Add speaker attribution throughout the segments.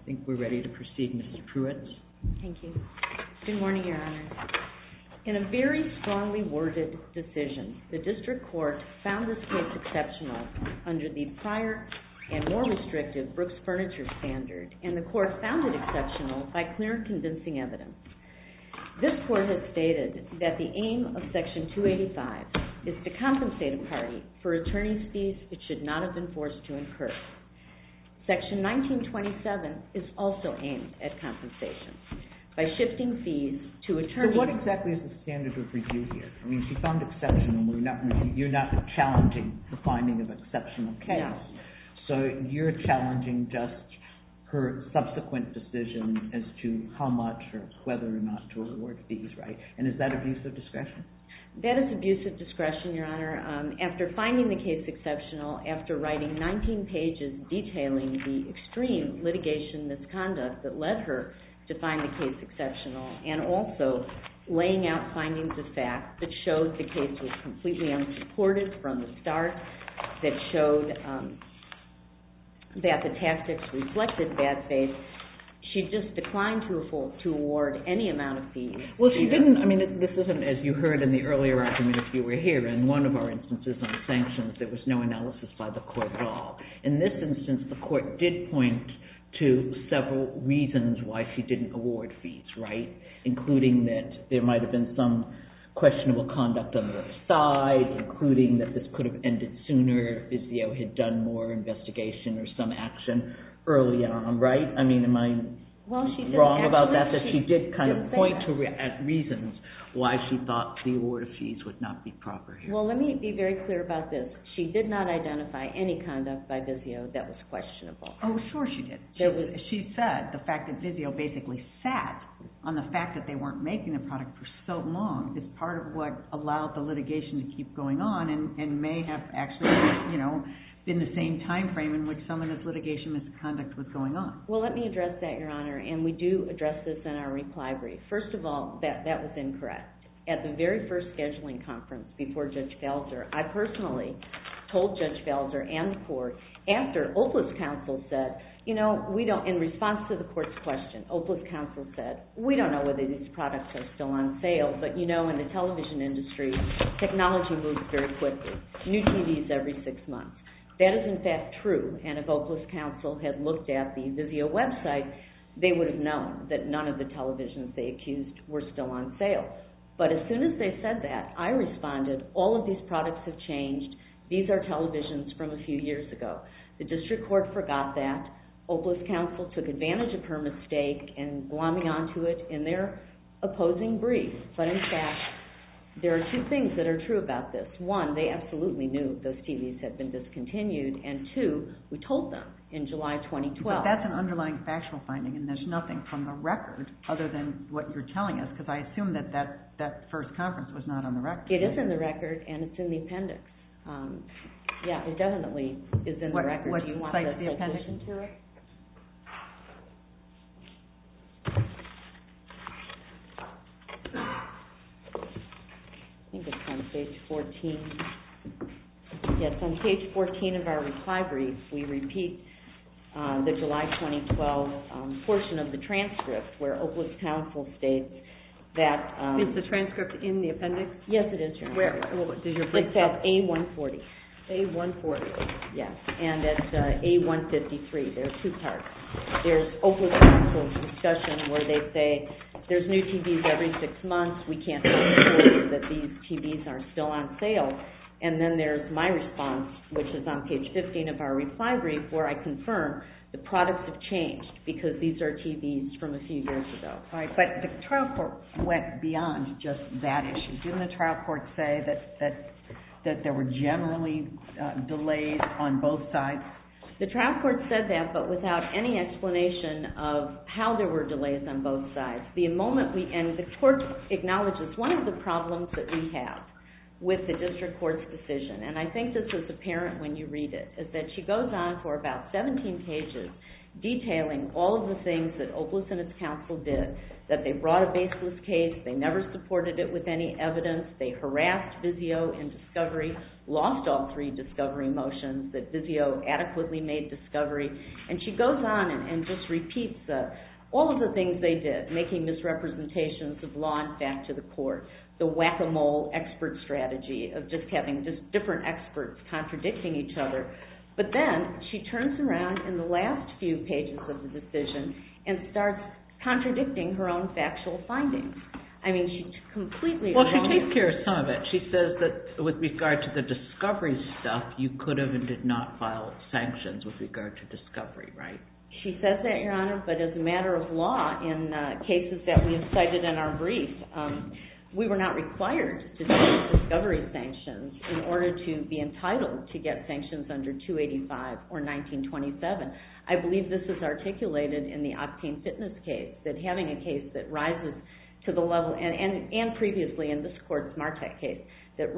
Speaker 1: think we're ready to proceed, Mrs. Pruitt.
Speaker 2: Thank you. Good morning, Your Honor. In a very strongly worded decision, the District Court found this case exceptional under the prior and more restrictive Brooks Furniture standard, and the Court found it exceptional by clear and convincing evidence. This Court has stated that the aim of Section 285 is to compensate a party for attorney's fees it should not have been forced to incur. Section 1927 is also aimed at compensation by shifting fees to attorneys.
Speaker 1: So what exactly is the standard of review here? I mean, she found exceptional. You're not challenging the finding of exceptional case.
Speaker 2: No.
Speaker 1: So you're challenging just her subsequent decision as to how much or whether or not to award fees, right? And is that abuse of discretion?
Speaker 2: That is abuse of discretion, Your Honor. After finding the case exceptional, after writing 19 pages detailing the extreme litigation misconduct that led her to find the case exceptional, and also laying out findings of fact that showed the case was completely unsupported from the start, that showed that the tactics reflected bad faith, she just declined to award any amount of fees.
Speaker 1: Well, she didn't. I mean, this isn't, as you heard in the earlier argument if you were here, in one of our instances on sanctions, there was no analysis by the Court at all. In this instance, the Court did point to several reasons why she didn't award fees, right? Including that there might have been some questionable conduct on the other side, including that this could have ended sooner if Vizio had done more investigation or some action early on, right? I mean, am I wrong about that? That she did kind of point to reasons why she thought the award of fees would not be proper here.
Speaker 2: Well, let me be very clear about this. She did not identify any conduct by Vizio that was questionable.
Speaker 3: Oh, sure she did. She said the fact that Vizio basically sat on the fact that they weren't making the product for so long is part of what allowed the litigation to keep going on and may have actually, been the same time frame in which some of this litigation misconduct was going on.
Speaker 2: Well, let me address that, Your Honor, and we do address this in our reply brief. First of all, that was incorrect. At the very first scheduling conference before Judge Felser, I personally told Judge Felser and the Court, after Opla's counsel said, we don't, in response to the Court's question, Opla's counsel said, we don't know whether these products are still on sale, but in the television industry, technology moves very quickly. New TVs every 6 months. That is in fact true, and if Opla's counsel had looked at the Vizio website, they would have known that none of the televisions they accused were still on sale. But as soon as they said that, I responded, all of these products have changed. These are televisions from a few years ago. The District Court forgot that. Opla's counsel took advantage of her mistake and glomming onto it in their opposing brief. But in fact, there are two things that are true about this. One, they absolutely knew those TVs had been discontinued, and two, we told them in July 2012.
Speaker 3: But that's an underlying factual finding, and there's nothing from the record other than what you're telling us, because I assume that first conference was not on the record.
Speaker 2: It is in the record, and it's in the appendix. Yeah, it definitely is in the record.
Speaker 3: What
Speaker 2: Do you want
Speaker 3: cites
Speaker 2: the
Speaker 3: the appendix?
Speaker 2: citation to it? I think it's on page 14. Yes, on page 14 of our reply brief, we repeat the July 2012 portion of the transcript where Opla's counsel states that...
Speaker 4: Is the transcript in the appendix?
Speaker 2: Yes, it is, Your Honor.
Speaker 4: Where? Does your brief
Speaker 2: It's at A140.
Speaker 4: A140.
Speaker 2: Yes, and at A153. There are two parts. There's Opla's counsel's discussion where they say there's new TVs every 6 months. We can't afford that these TVs are still on sale. And then there's my response, which is on page 15 of our reply brief, where I confirm the products have changed because these are TVs from a few years ago.
Speaker 3: Right, but the trial court went beyond just that issue. Didn't the trial court say that there were generally delays on both sides?
Speaker 2: The trial court said that, but without any explanation of how there were delays on both sides. And the court acknowledges one of the problems that we have with the district court's decision, and I think this is apparent when you read it, is that she goes on for about 17 pages detailing all of the things that Opelous and its counsel did, that they brought a baseless case, they never supported it with any evidence, they harassed Vizio in discovery, lost all 3 discovery motions, that Vizio adequately made discovery, and she goes on and just repeats all of the things they did, making misrepresentations of law and fact to the court, the whack-a-mole expert strategy of just having just different experts contradicting each other. But then she turns around in the last few pages of the decision and starts contradicting her own factual findings. I mean, she completely...
Speaker 1: Well, she takes care of some of it. She says that with regard to the discovery stuff, you could have and did not file sanctions with regard to discovery, right?
Speaker 2: She says that, Your Honor, but as a matter of law, in cases that we have cited in our brief, we were not required to take discovery sanctions in order to be entitled to get sanctions under 285 or 1927. I believe this is articulated in the Octane Fitness case, that having a case that rises to the level, and previously in this court's Martek case, that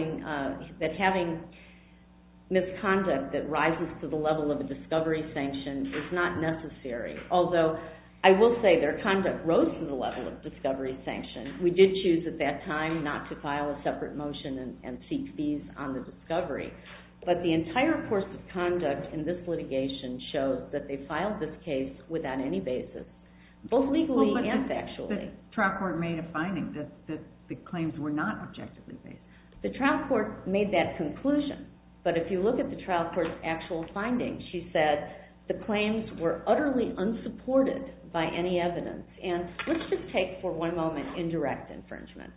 Speaker 2: having misconduct that rises to the level of a discovery sanction is not necessary. Although I will say their conduct rose to the level of discovery sanction. We did choose at that time not to file a separate motion and seek fees on the discovery. But the entire course of conduct in this litigation shows that they filed this case without any basis, both legally and factually.
Speaker 3: The trial court made a finding that the claims were not objectively based.
Speaker 2: The trial court made that conclusion. But if you look at the trial court's actual findings, she said the claims were utterly unsupported by any evidence. And let's just take for one moment indirect infringement.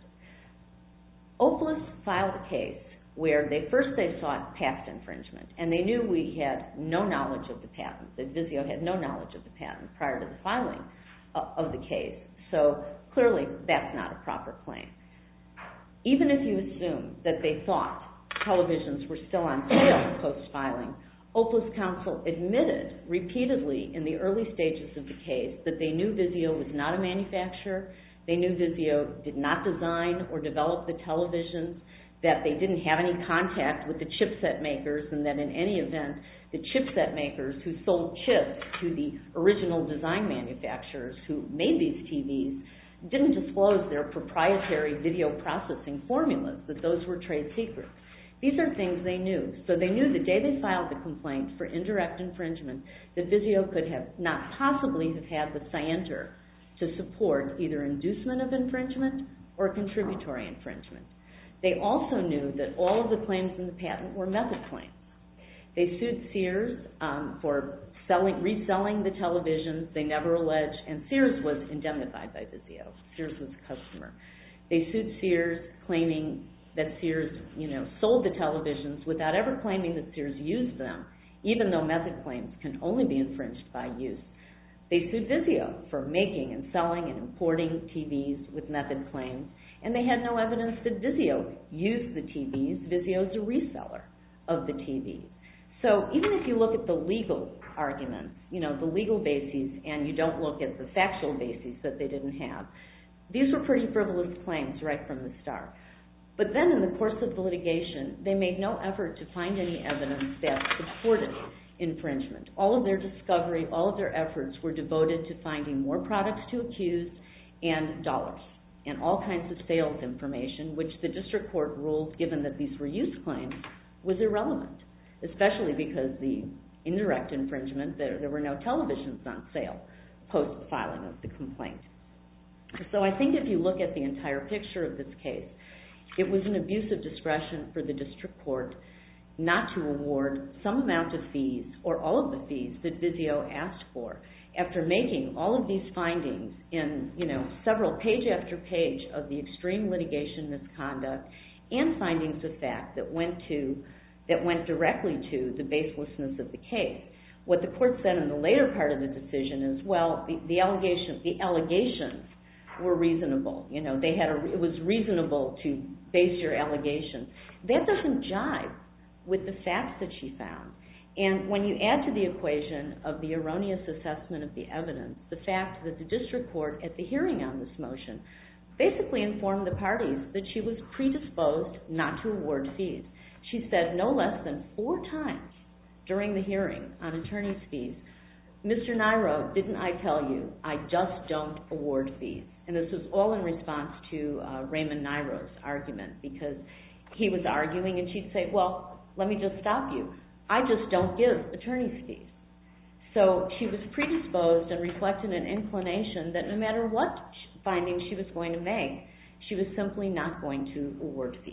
Speaker 2: Opelous filed a case where they sought past infringement, and they knew we had no knowledge of the patent, that Vizio had no knowledge of the patent prior to the filing of the case. So clearly that's not a proper claim. Even if you assume that they thought televisions were still on sale post-filing, Opelous counsel admitted repeatedly in the early stages of the case that they knew Vizio was not a manufacturer, they knew Vizio did not design or develop the televisions, that they didn't have any contact with the chipset makers, and that in any event, the chipset makers who sold chips to the original design manufacturers who made these TVs didn't disclose their proprietary video processing formulas, that those were trade secrets. These are things they knew. So they knew the day they filed the complaint for indirect infringement that Vizio could have not possibly have had the scienter to support either inducement of infringement or contributory infringement. They also knew that all of the claims in the patent were method claims. They sued Sears for reselling the televisions. They never alleged, and Sears was indemnified by Vizio. Sears was a customer. They sued Sears claiming that Sears, sold the televisions without ever claiming that Sears used them, even though method claims can only be infringed by use. They sued Vizio for making and selling and importing TVs with method claims, and they had no evidence that Vizio used the TVs. Vizio is a reseller of the TVs. So even if you look at the legal arguments, the legal bases, and you don't look at the factual bases that they didn't have, these were pretty frivolous claims right from the start. But then in the course of the litigation, they made no effort to find any evidence that supported infringement. All of their discovery, all of their efforts were devoted to finding more products to accuse and dollars and all kinds of sales information, which the district court ruled, given that these were use claims, was irrelevant, especially because the indirect infringement, there were no televisions on sale post-filing of the complaint. So I think if you look at the entire picture of this case, it was an abuse of discretion for the district court not to award some amount of fees or all of the fees that Vizio asked for after making all of these findings in several page after page of the extreme litigation misconduct and findings of fact that went directly to the baselessness of the case. What the court said in the later part of the decision is, well, the allegations were reasonable. It was reasonable to base your allegations. That doesn't jive with the facts that she found. And when you add to the equation of the erroneous assessment of the evidence, the fact that the district court at the hearing on this motion basically informed the parties that she was predisposed not to award fees. She said no less than 4 times during the hearing on attorney's fees, Mr. Nairo, didn't I tell you, I just don't award fees. And this was all in response to Raymond Nairo's argument, because he was arguing and she'd say, well, let me just stop you. I just don't give attorney's fees. So she was predisposed and reflected an inclination that no matter what findings she was going to make, she was simply not going to award fees.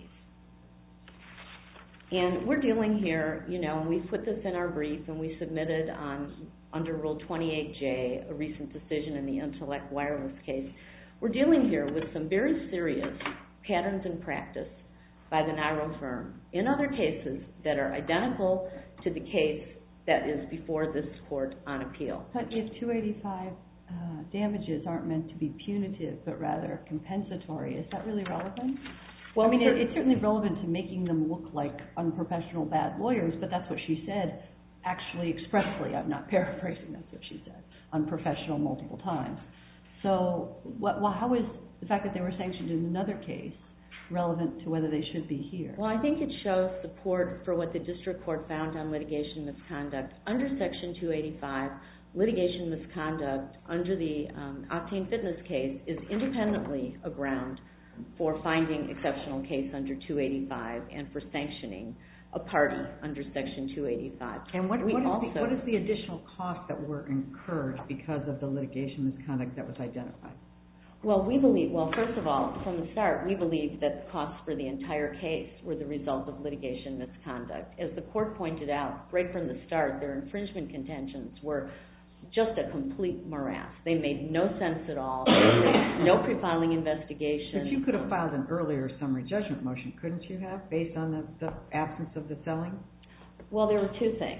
Speaker 2: And we're dealing here, and we put this in our brief and we submitted under Rule 28J, a recent decision in the Intellect Wireless case. We're dealing here with some very serious patterns in practice by the Nairo firm in other cases that are identical to the case that is before this court on appeal.
Speaker 5: But if 285 damages aren't meant to be punitive but rather compensatory, is that really relevant? Well, I mean, it's certainly relevant to making them look like unprofessional bad lawyers, but that's what she said actually expressly. I'm not paraphrasing, that's what she said, unprofessional multiple times. So how is the fact that they were sanctioned in another case relevant to whether they should be here?
Speaker 2: Well, I think it shows support for what the district court found on litigation misconduct. Under Section 285, litigation misconduct under the Octane Fitness case is independently a ground for finding exceptional case under 285 and for sanctioning a party under Section 285.
Speaker 3: And what is the additional cost that were incurred because of the litigation misconduct that was identified?
Speaker 2: Well, first of all, from the start, we believe that the costs for the entire case were the result of litigation misconduct. As the court pointed out, right from the start, their infringement contentions were just a complete morass. They made no sense at all. No pre-filing investigation.
Speaker 3: But you could have filed an earlier summary judgment motion, couldn't you have, based on the absence of the selling?
Speaker 2: Well, there were two things.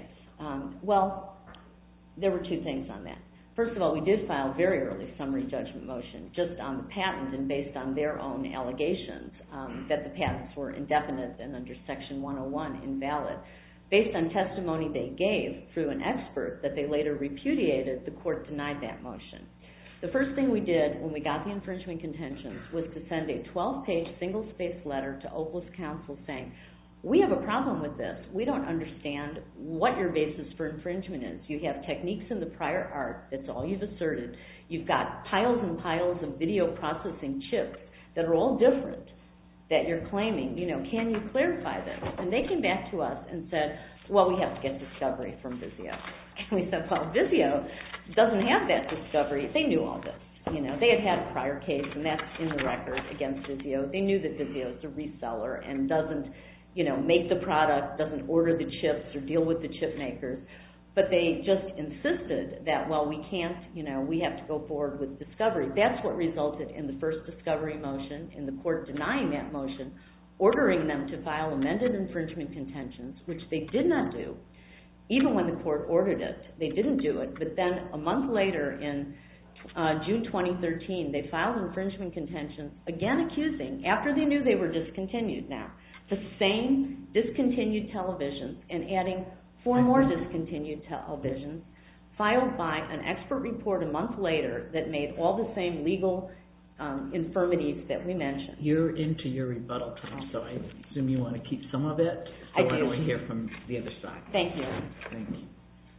Speaker 2: There were two things on that. First of all, we did file a very early summary judgment motion just on the patent and based on their own allegations that the patents were indefinite and under Section 101 invalid. Based on testimony they gave through an expert that they later repudiated, the court denied that motion. The first thing we did when we got the infringement contentions was to send a 12-page single-spaced letter to Opal's counsel saying, we have a problem with this. We don't understand what your basis for infringement is. You have techniques in the prior art. That's all you've asserted. You've got piles and piles of video processing chips that are all different that you're claiming. Can you clarify this? And they came back to us and said, well, we have to get discovery from Vizio. And we said, well, Vizio doesn't have that discovery. They knew all this. They had a prior case, and that's in the record against Vizio. They knew that Vizio is a reseller and doesn't make the product, doesn't order the chips or deal with the chip makers. But they just insisted that, well, we can't, we have to go forward with discovery. That's what resulted in the first discovery motion, in the court denying that motion, ordering them to file amended infringement contentions, which they did not do, even when the court ordered it. They didn't do it. But then a month later, in June 2013, they filed infringement contentions, again accusing, after they knew they were discontinued now, the same discontinued televisions and adding 4 more discontinued televisions, filed by an expert report a month later that made all the same legal infirmities that we mentioned.
Speaker 1: You're into your rebuttal time, so I assume you want to keep some of it.
Speaker 2: I do.
Speaker 1: I don't want to hear from the other side.
Speaker 2: Thank you.
Speaker 1: Thank you.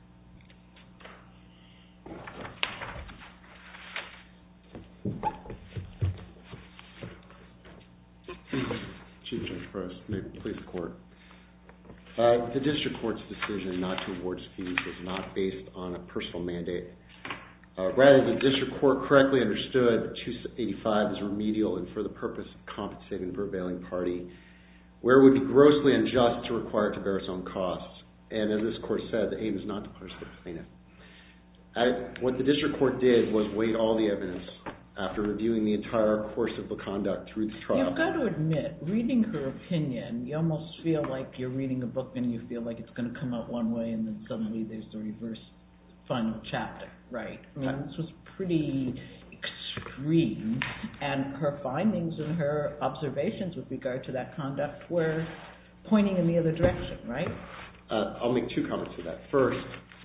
Speaker 6: Chief Judge Prost, may it please the court. The district court's decision not to award fees was not based on a personal mandate. Rather, the district court correctly understood 285 as remedial and for the purpose of compensating the prevailing party, where it would be grossly unjust to require it to bear its own costs. And as this court said, the aim is not to punish the plaintiff. What the district court did was weigh all the evidence after reviewing the entire course of the conduct through the trial.
Speaker 1: You've got to admit, reading her opinion, you almost feel like you're reading a book and you feel like it's going to come out one way and then suddenly there's the reverse final chapter, right? I mean, this was pretty extreme, and her findings and her observations with regard to that conduct were pointing in the other direction, right?
Speaker 6: I'll make 2 comments to that. First,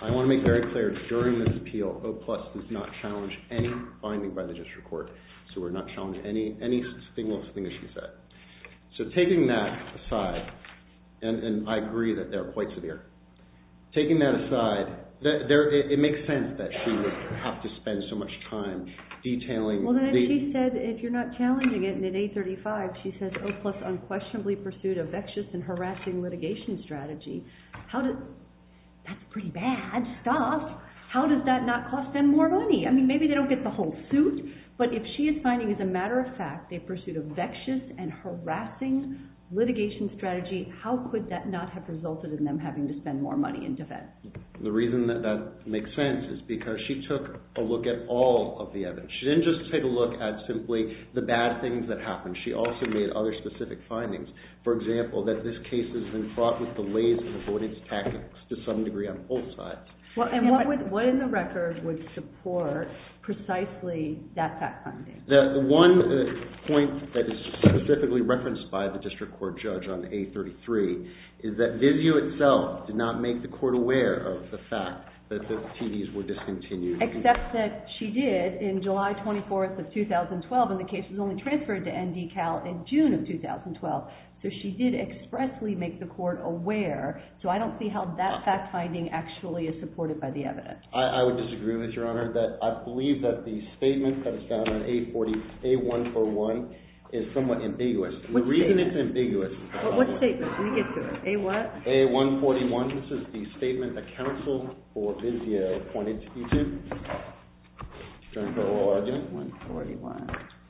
Speaker 6: I want to make very clear, during this appeal, O+ does not challenge any finding by the district court. So we're not challenging any single thing that she said. So taking that aside, and I agree that they're quite severe. Taking that aside, it makes sense that she would have to spend so much time detailing.
Speaker 4: Well, then if she said, if you're not challenging it, and at 835 she says O+ unquestionably pursued a vexatious and harassing litigation strategy, that's pretty bad stuff. How does that not cost them more money? I mean, maybe they don't get the whole suit, but if she is finding, as a matter of fact, they pursued a vexatious and harassing litigation strategy, how could that not have resulted in them having to spend more money in defense?
Speaker 6: The reason that makes sense is because she took a look at all of the evidence. She didn't just take a look at simply the bad things that happened. She also made other specific findings. For example, that this case has been fraught with delays and avoidance tactics to some degree on both sides.
Speaker 4: Well, and what in the record would support precisely that fact finding?
Speaker 6: The one point that is specifically referenced by the district court judge on A33 is that Vizio itself did not make the court aware of the fact that the TVs were discontinued.
Speaker 5: Except that she did in July 24th of 2012, and the case was only transferred to NDCal in June of 2012. So she did expressly make the court aware. So I don't see how that fact finding actually is supported by the evidence.
Speaker 6: I would disagree with Your Honor that I believe that the statement that is found on A141 is somewhat ambiguous.
Speaker 4: What
Speaker 6: the reason
Speaker 4: statement?
Speaker 6: it's ambiguous is
Speaker 4: What statement? Let me get to it. A what?
Speaker 6: A141, this is the statement that counsel for Vizio pointed you to during the oral argument.
Speaker 5: 141.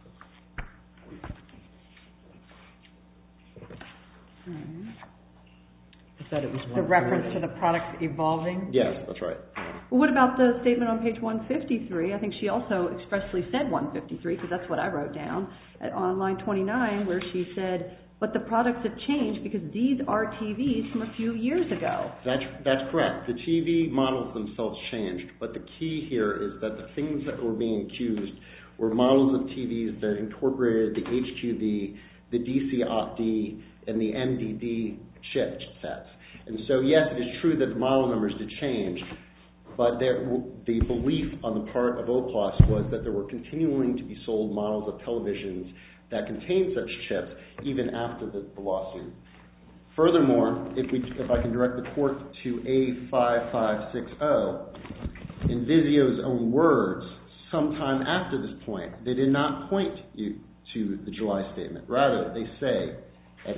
Speaker 1: I thought it was the reference to the product evolving.
Speaker 6: Yes, that's right.
Speaker 4: Well, what about the statement on page 153? I think she also expressly said 153 because that's what I wrote down on line 29 where she said, but the products have changed because these are TVs from a few years ago.
Speaker 6: That's correct. The TV models themselves changed, but the key here is that the things that were being accused were models of TVs that incorporated the HQD, the DC Opt-D, and the MDD chipsets. And so, yes, it is true that the model numbers did change, but the belief on the part of O+ was that there were continuing to be sold models of televisions that contained such chips even after the lawsuit. Furthermore, if I can direct the court to A5560, in Vizio's own words, sometime after this point, they did not point you to the July statement. Rather, they say at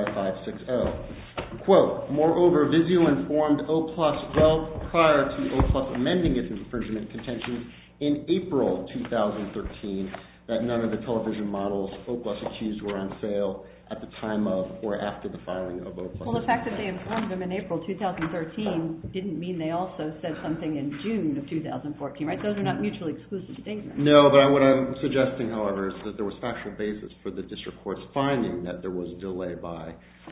Speaker 6: A5560, quote, moreover, Vizio informed O+ well prior to O+ amending its infringement contentions in April 2013 that none of the television models O+ accused were on sale at the time of or after the filing of O+.
Speaker 5: Well, the fact that they informed them in April 2013 didn't mean they also said something in June of 2014, right? Those are not mutually exclusive statements.
Speaker 6: No, but what I'm suggesting, however, is that there was factual basis for the district court's finding that there was a delay by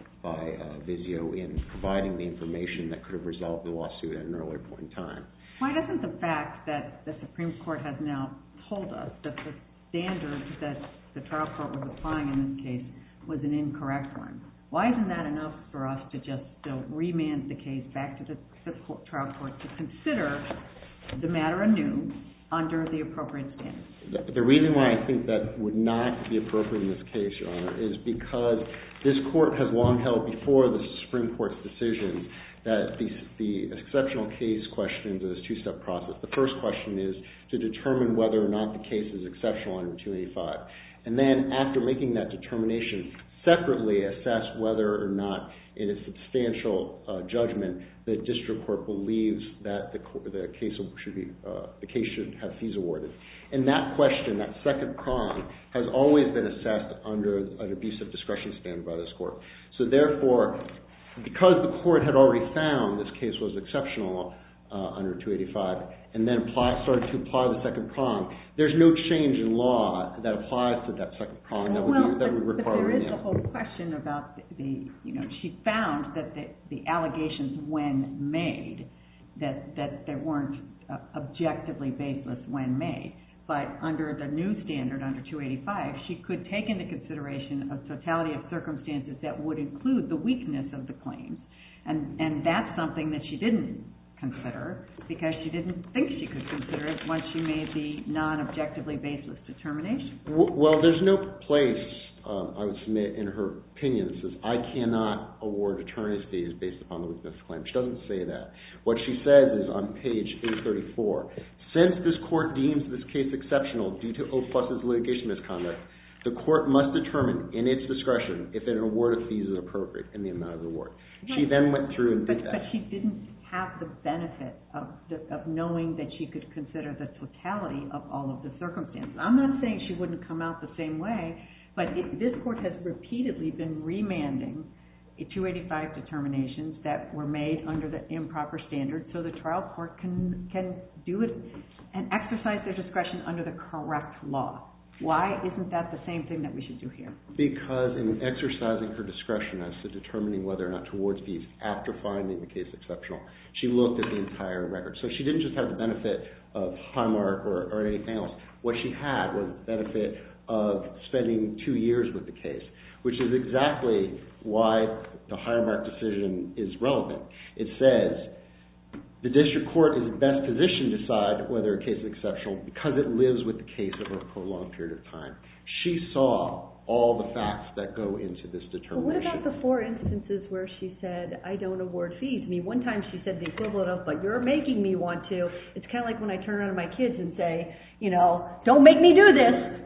Speaker 6: Vizio in providing the information that could have resolved the lawsuit at an earlier point in time.
Speaker 3: Why doesn't the fact that the Supreme Court has now told us that the standard that the trial court was applying in this case was an incorrect one? Why isn't that enough for us to just remand the case back to the trial court to consider the matter anew under the appropriate standards?
Speaker 6: The reason why I think that would not be appropriate in this case, Your Honor, is because this court has long held before the Supreme Court's decision that the exceptional case questions is a two-step process. The first question is to determine whether or not the case is exceptional under 285. And then after making that determination, separately assess whether or not in a substantial judgment the district court believes that the case should have fees awarded. And that question, that second prong, has always been assessed under an abuse of discretion standard by this court. So therefore, because the court had already found this case was exceptional under 285, and then started to apply the second prong, there's no change in law that applies to that second prong that would require
Speaker 3: But there is
Speaker 6: remand.
Speaker 3: a whole question about she found that the allegations when made, that they weren't objectively baseless when made. But under the new standard, under 285, she could take into consideration a totality of circumstances that would include the weakness of the claims. And that's something that she didn't consider because she didn't think she could consider it once she made the non-objectively baseless determination.
Speaker 6: Well, there's no place, I would submit, in her opinion that says, I cannot award attorney's fees based upon the weakness claim. She doesn't say that. What she says is on page 834, since this court deems this case exceptional due to O+'s litigation misconduct, the court must determine in its discretion if an award of fees is appropriate in the amount of the award. She then went through and did that.
Speaker 3: But she didn't have the benefit of knowing that she could consider the totality of all of the circumstances. I'm not saying she wouldn't come out the same way, but this court has repeatedly been remanding 285 determinations that were made under the improper standard so the trial court can do it and exercise their discretion under the correct law. Why isn't that the same thing that we should do here? Because
Speaker 6: in exercising her discretion as to determining whether or not to award fees after finding the case exceptional, she looked at the entire record. So she didn't just have the benefit of Highmark or anything else. What she had was the benefit of spending 2 years with the case, which is exactly why the Highmark decision is relevant. It says the district court is best positioned to decide whether a case is exceptional because it lives with the case over a prolonged period of time. She saw all the facts that go into this determination.
Speaker 4: Well, what about the 4 instances where she said, I don't award fees? I mean, one time she said the equivalent of, but you're making me want to. It's kind of like when I turn around to my kids and say, don't make me do this.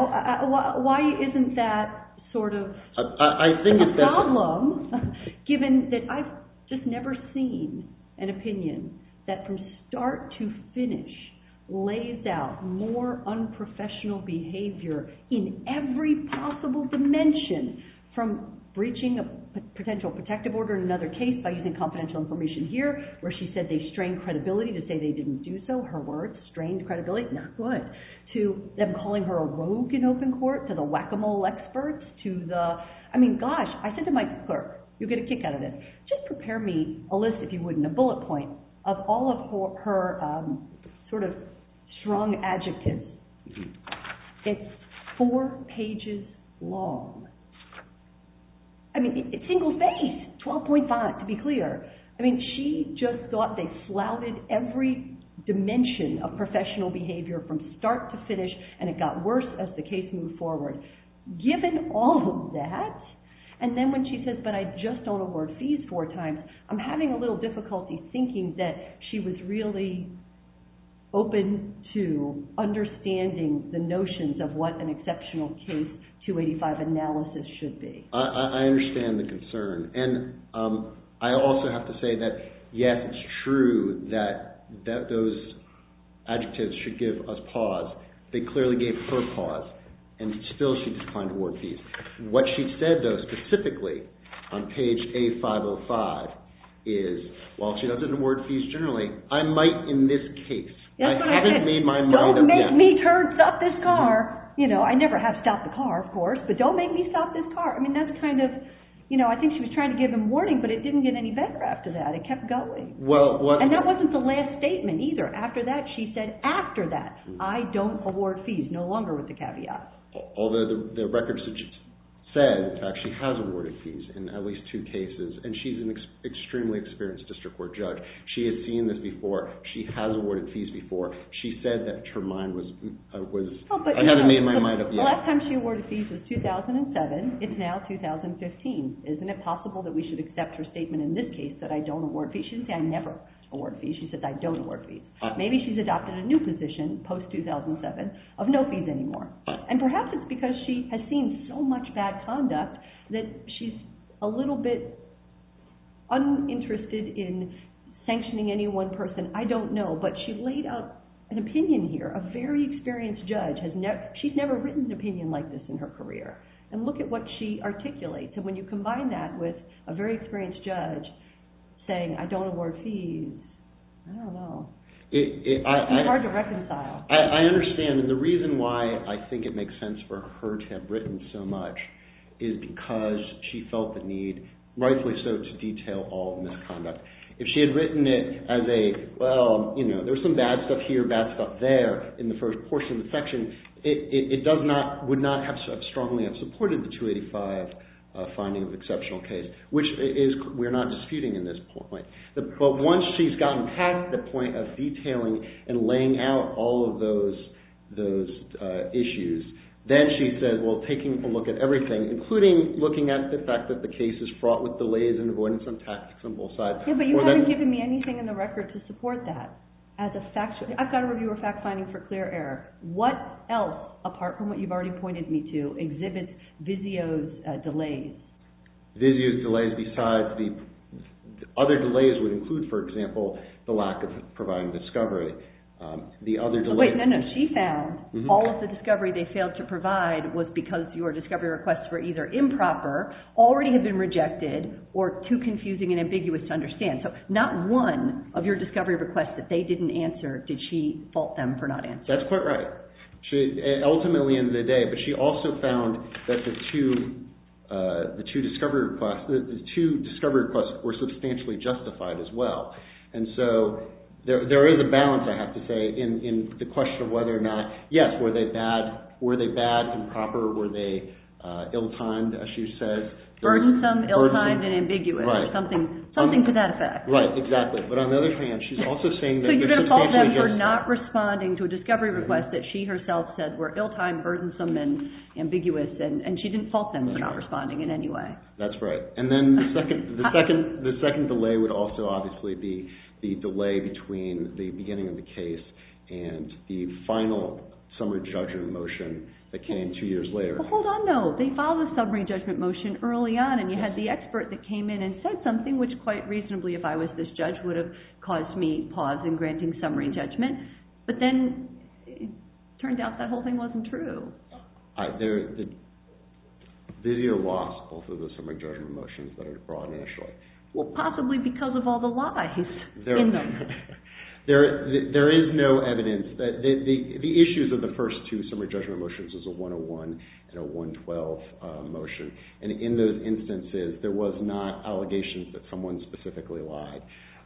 Speaker 4: Why isn't that sort of
Speaker 6: I think
Speaker 4: a problem, given that I've just never seen an opinion that from start to finish lays out more unprofessional behavior in every possible dimension, from breaching a potential protective order in another case by using confidential information here, where she said they strained credibility to say they didn't do so, her words, strained credibility, not good, to them calling her a rogue in open court, to the whack-a-mole experts, to the, I said to my clerk, you'll get a kick out of this, just prepare me a list, if you would, in a bullet point, of all of her sort of strong adjectives. It's 4 pages long. It's single-spaced, 12.5 to be clear. She just thought they flouted every dimension of professional behavior from start to finish, and it got worse as the case moved forward. Given all of that, and then when she says, but I just don't award fees 4 times, I'm having a little difficulty thinking that she was really open to understanding the notions of what an exceptional case 285 analysis should be.
Speaker 6: I understand the concern. And I also have to say that, yes, it's true that those adjectives should give us pause. They clearly gave her pause, and still she declined to award fees. What she said, though, specifically on page A505 is, while she doesn't award fees generally, I might in this case. I haven't made my mind up yet.
Speaker 4: Don't make me stop this car. I never have stopped the car, of course, but don't make me stop this car. That's kind of, I think she was trying to give him warning, but it didn't get any better after that. It kept going. And that wasn't the last statement either. After that, she said, after that, I don't award fees, no longer with the caveat.
Speaker 6: Although the record said, in fact, she has awarded fees in at least 2 cases, and she's an extremely experienced district court judge. She has seen this before. She has awarded fees before. She said that her mind was I haven't made my mind up yet.
Speaker 4: The last time she awarded fees was 2007. It's now 2015. Isn't it possible that we should accept her statement in this case that I don't award fees? She didn't say I never award fees. She said I don't award fees. Maybe she's adopted a new position post-2007 of no fees anymore. And perhaps it's because she has seen so much bad conduct that she's a little bit uninterested in sanctioning any one person. I don't know, but she laid out an opinion here. A very experienced judge she's never written an opinion like this in her career. And look at what she articulates. And when you combine that with a very experienced judge saying I don't award fees, I don't know. It's hard to reconcile.
Speaker 6: I understand, and the reason why I think it makes sense for her to have written so much is because she felt the need, rightfully so, to detail all the misconduct. If she had written it as there's some bad stuff here, bad stuff there in the first portion of the section, it would not have strongly have supported the 285 finding of exceptional case, which is we're not disputing in this point. But once she's gotten past the point of detailing and laying out all of those issues, then she said, well, taking a look at everything, including looking at the fact that the case is fraught with delays and avoidance on tactics on both sides.
Speaker 5: Yeah, but you haven't given me anything in the record to support that. As a factual, I've got to review a fact finding for clear error. What else, apart from what you've already pointed me to, exhibits Vizio's delays?
Speaker 6: Vizio's delays besides the other delays would include, for example, the lack of providing discovery. The other delays...
Speaker 5: Wait, no. She found all of the discovery they failed to provide was because your discovery requests were either improper, already had been rejected, or too confusing and ambiguous to understand. So not one of your discovery requests that they didn't answer did she fault them for not answering.
Speaker 6: That's quite right. She, ultimately, in the day, but she also found that the two discovery requests were substantially justified as well. And so there is a balance, I have to say, in the question of whether or not, yes, were they bad, improper, were they ill-timed, as she says.
Speaker 5: Burdensome, ill-timed, and ambiguous,
Speaker 6: right.
Speaker 5: or something to that effect.
Speaker 6: Right, exactly. But on the other hand, she's also saying that...
Speaker 5: So you're going to fault them for not responding to a discovery request that she herself said were ill-timed, burdensome, and ambiguous, and she didn't fault them for not responding in any way.
Speaker 6: That's right. And then the second delay would also obviously be the delay between the beginning of the case and the final summary judgment motion that came 2 years later.
Speaker 5: Well, hold on, no. They filed a summary judgment motion early on, and you had the expert that came in and said something which quite reasonably, if I was this judge, would have caused me pause in granting summary judgment. But then it turned out that whole thing wasn't true.
Speaker 6: Vizio lost both of the summary judgment motions that are brought initially.
Speaker 5: Well, possibly because of all the lies in them.
Speaker 6: There is no evidence that the issues of the first two summary judgment motions was a 101 and a 112 motion. And in those instances, there was not allegations that someone specifically lied.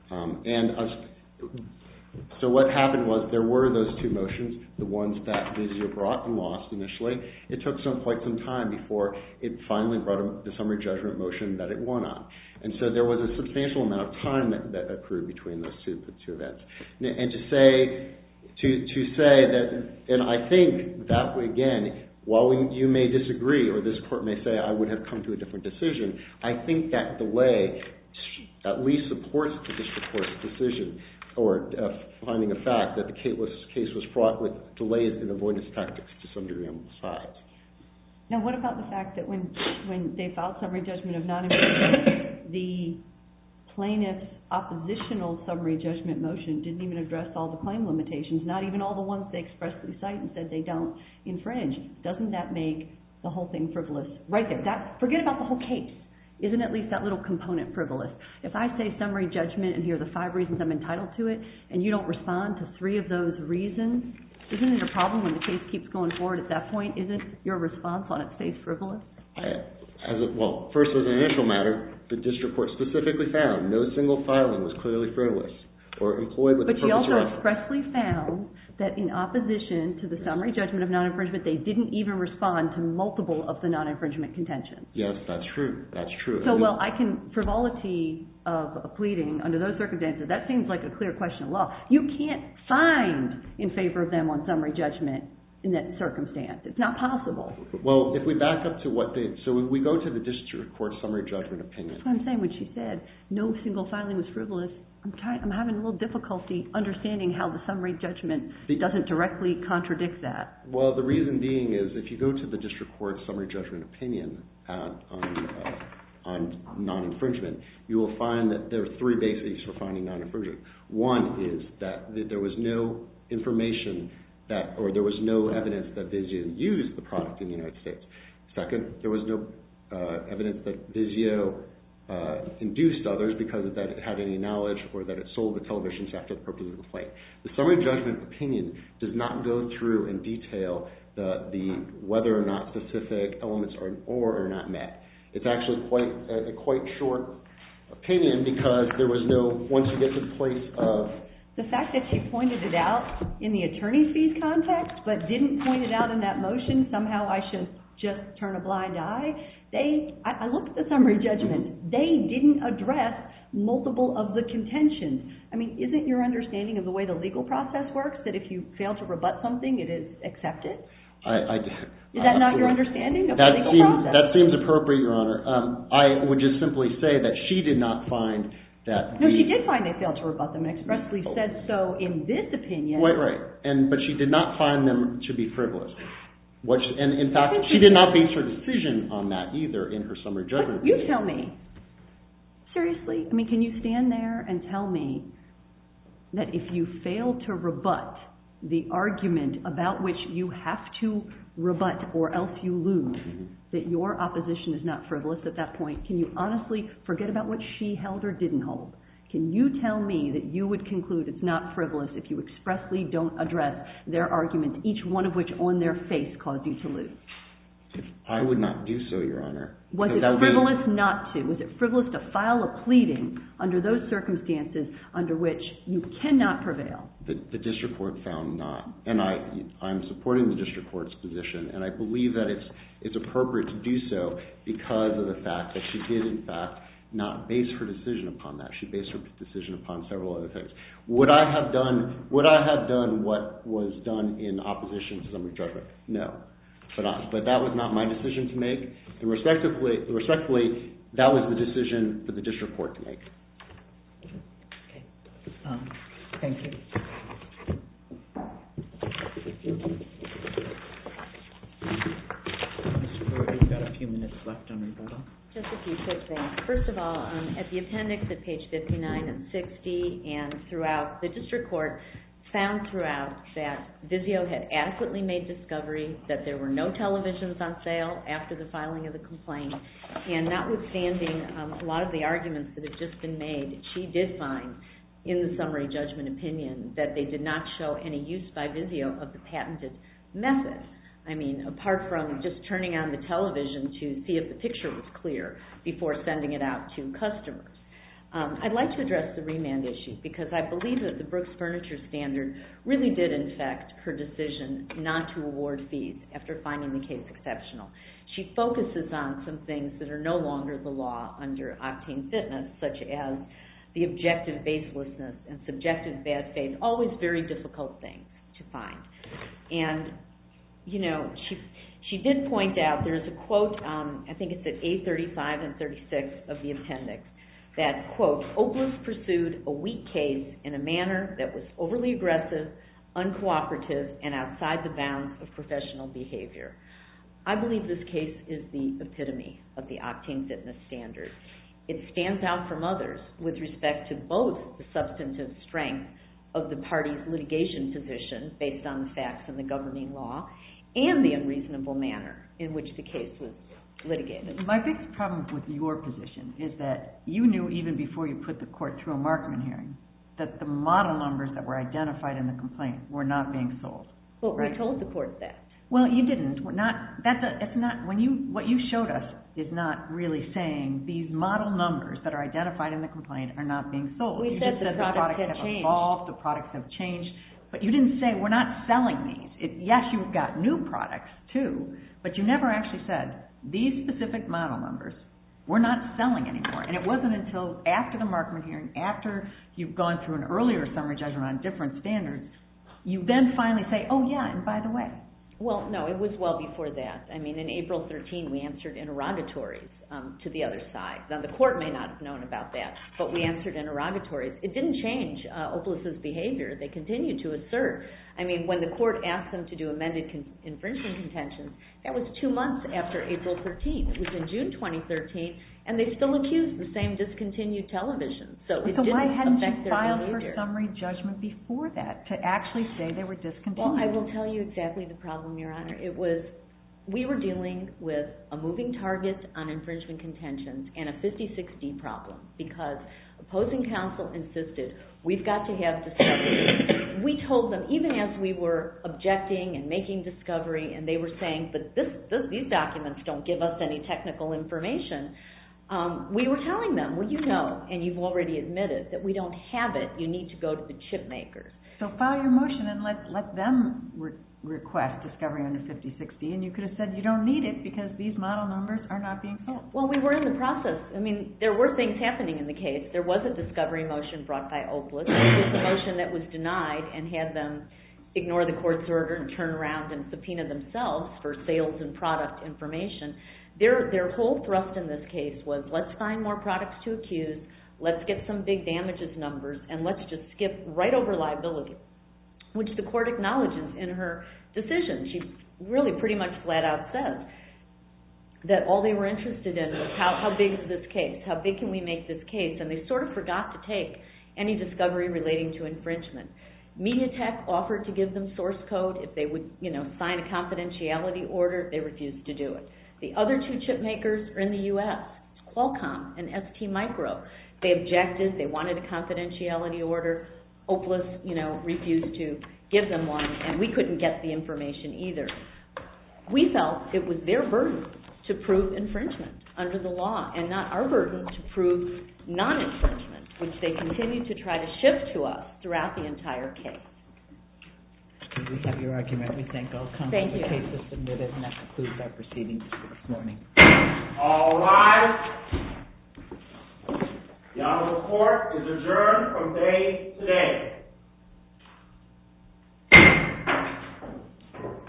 Speaker 6: So what happened was there were those two motions, the ones that Vizio brought and lost initially. It took quite some time before it finally brought the summary judgment motion that it won on. And so there was a substantial amount of time that accrued between those two events. And to say that, and I think that, again, while you may disagree or this court may say I would have come to a different decision, I think that delay at least supports the district court's decision or finding a fact that the case was fraught with delays and avoidance tactics to some degree on both sides.
Speaker 5: Now, what about the fact that when they filed summary judgment of non-infringement, the plaintiff's oppositional summary judgment motion didn't even address all the claim limitations, not even all the ones they expressly cite and said they don't infringe? Doesn't that make the whole thing frivolous? Right there. Forget about the whole case. Isn't at least that little component frivolous? If I say summary judgment and here are the 5 reasons I'm entitled to it, and you don't respond to 3 of those reasons, isn't it a problem when the case keeps going forward at that point? Isn't your response on its face frivolous?
Speaker 6: Well, first as an initial matter, the district court specifically found no single filing was clearly frivolous or employed with the purpose of...
Speaker 5: But she also expressly found that in opposition to the summary judgment of non-infringement, they didn't even respond to multiple of the non-infringement contentions.
Speaker 6: Yes, that's true. That's true.
Speaker 5: So, frivolity of a pleading under those circumstances, that seems like a clear question of law. You can't find in favor of them on summary judgment in that circumstance. It's not possible.
Speaker 6: Well, if we back up to so if we go to the district court summary judgment opinion.
Speaker 5: That's what I'm saying when she said no single filing was frivolous. I'm having a little difficulty understanding how the summary judgment doesn't directly contradict that.
Speaker 6: Well, the reason being is if you go to the district court summary judgment opinion on non-infringement, you will find that there are 3 bases for finding non-infringement. One is that there was no information or there was no evidence that Vizio used the product in the United States. Second, there was no evidence that Vizio induced others because that it had any knowledge or that it sold the televisions after the purpose of the complaint. The summary judgment opinion does not go through in detail the whether or not specific elements are not met. It's actually a quite short opinion because there was no, once you get to the place of...
Speaker 5: The fact that she pointed it out in the attorney's fees context but didn't point it out in that motion, somehow I should just turn a blind eye. I looked at the summary judgment. They didn't address multiple of the contentions. I mean, isn't your understanding of the way the legal process works that if you fail to rebut something, it is accepted? Is that not your understanding of the legal process?
Speaker 6: That seems appropriate, Your Honor. I would just simply say that she did not find that...
Speaker 5: No, she did find they failed to rebut them and expressly said so in this opinion.
Speaker 6: Right. But she did not find them to be frivolous. And in fact, she did not base her decision on that either in her summary judgment.
Speaker 5: You tell me. Seriously? I mean, can you stand there and tell me that if you fail to rebut the argument about which you have to rebut or else you lose, that your opposition is not frivolous at that point? Can you honestly forget about what she held or didn't hold? Can you tell me that you would conclude it's not frivolous if you expressly don't address their arguments, each one of which on their face caused you to lose?
Speaker 6: I would not do so, Your Honor.
Speaker 5: Was it frivolous not to? Was it frivolous to file a pleading under those circumstances under which you cannot prevail?
Speaker 6: The district court found not. And I'm supporting the district court's position, and I believe that it's appropriate to do so because of the fact that she did, in fact, not base her decision upon that. She based her decision upon several other things. Would I have done what was done in opposition to summary judgment? No. But that was not my decision to make. And respectfully, that was the decision for the district court to make.
Speaker 1: Okay. Thank you. Mr. Brewer, you've got a few minutes left on rebuttal.
Speaker 2: Just a few quick things. First of all, at the appendix at page 59 and 60 and throughout, the district court found throughout that Vizio had adequately made discovery that there were no televisions on sale after the filing of the complaint, and notwithstanding a lot of the arguments that had just been made, she did find in the summary judgment opinion that they did not show any use by Vizio of the patented method. I mean, apart from just turning on the television to see if the picture was clear before sending it out to customers. I'd like to address the remand issue because I believe that the Brooks Furniture Standard really did infect her decision not to award fees after finding the case exceptional. She focuses on some things that are no longer the law under Octane Fitness, such as the objective baselessness and subjective bad faith, always very difficult things to find. And, you know, she did point out, there's a quote, I think it's at 835 and 36 of the appendix, that, quote, Opelous pursued a weak case in a manner that was overly aggressive, uncooperative, and outside the bounds of professional behavior. I believe this case is the epitome of the Octane Fitness Standard. It stands out from others with respect to both the substantive strength of the party's litigation position based on the facts and the governing law and the unreasonable manner in which the case was litigated.
Speaker 3: My biggest problem with your position is that you knew even before you put the court through a Markman hearing that the model numbers that were identified in the complaint were not being sold.
Speaker 2: Well, right? We told the court that.
Speaker 3: Well, you didn't. What you showed us is not really saying these model numbers that are identified in the complaint are not being sold.
Speaker 2: We said the products have changed.
Speaker 3: Evolved, the products have changed, but you didn't say we're not selling these. Yes, you've got new products too, but you never actually said these specific model numbers we're not selling anymore. And it wasn't until after the Markman hearing, after you've gone through an earlier summary judgment on different standards, you then finally say, oh yeah, and by the way.
Speaker 2: Well, no, it was well before that. I mean, in April 13, we answered interrogatories to the other side. Now, the court may not have known about that, but we answered interrogatories. It didn't change Opelous' behavior. They continued to assert. I mean, when the court asked them to do amended infringement contentions, that was 2 months after April 13. It was in June 2013, and they still accused the same discontinued television. So
Speaker 3: why hadn't you filed for summary judgment before that to actually say they were discontinued?
Speaker 2: Well, I will tell you exactly the problem, Your Honor. It was we were dealing with a moving target on infringement contentions and a 56D problem because opposing counsel insisted we've got to have discovery. We told them, even as we were objecting and making discovery, and they were saying, but these documents don't give us any technical information, we were telling them, well, you know, and you've already admitted that we don't have it. You need to go to the chip makers.
Speaker 3: So file your motion and let them request discovery under 5060, and you could have said you don't need it because these model numbers are not being sold.
Speaker 2: Well, we were in the process. I mean, there were things happening in the case. There was a discovery motion brought by Opelus. It was a motion that was denied and had them ignore the court's order and turn around and subpoena themselves for sales and product information. Their whole thrust in this case was, let's find more products to accuse, let's get some big damages numbers, and let's just skip right over liability, which the court acknowledges in her decision. She really pretty much flat out says that all they were interested in was how big is this case, how big can we make this case, and they sort of forgot to take any discovery relating to infringement. MediaTek offered to give them source code if they would, sign a confidentiality order. They refused to do it. The other two chip makers are in the U.S. It's Qualcomm and ST Micro. They objected. They wanted a confidentiality order. Opelus, refused to give them one, and we couldn't get the information either. We felt it was their burden to prove infringement under the law and not our burden to prove non-infringement, which they continue to try to shift to us throughout the entire case.
Speaker 1: We have your argument. We thank all counsel.
Speaker 2: Thank you.
Speaker 1: The case is submitted, and that concludes our proceedings for this morning.
Speaker 7: All rise. The Honorable Court is adjourned from day to day.